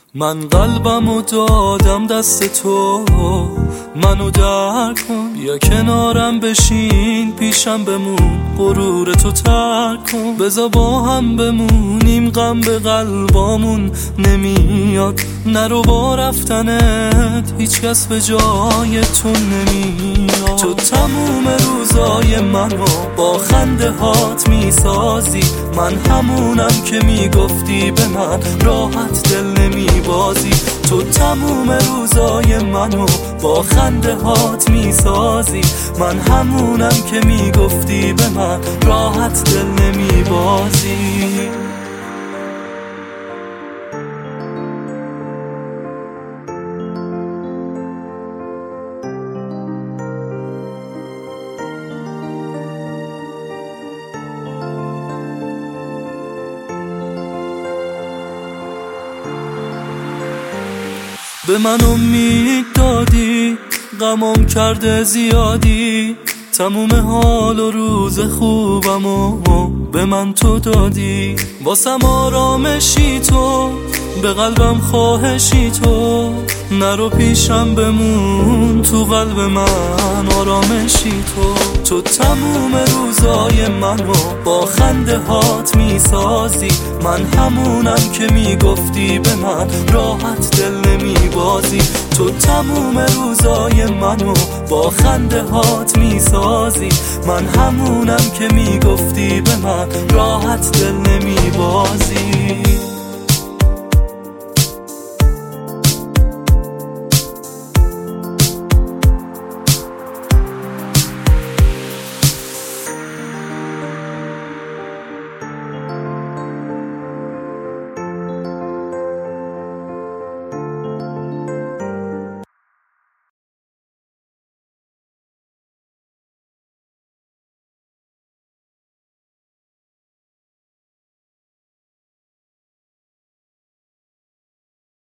من قلبمو دادم دست تو، منو درک کن، بیا کنارم بشین، پیشم بمون، غرور تو ترک کن، بذار با هم بمونیم، غم به قلبامون نمیاد، نرو با رفتنت هیچ کس به جای تو نمیاد. تو تموم روزای منو با خنده هات میسازی، من همونم که میگفتی به من راحت دل نمیبازی. تو تموم روزای منو با خنده هات میسازی، من همونم که میگفتی به من راحت دل نمیبازی. به من امید دادی، غمم کرده زیادی، تموم حال و روز خوبمو به من تو دادی. واسم آرامشی تو، به قلبم خواهشی تو، نرو پیشم بمون، تو قلب من آرامشی تو. تو تموم روزای منو با خنده هات میسازی، من همونم که میگفتی به من راحت دل نمیبازی. تو تموم روزای منو با خنده هات میسازی، من همونم که میگفتی به من راحت دل نمیبازی.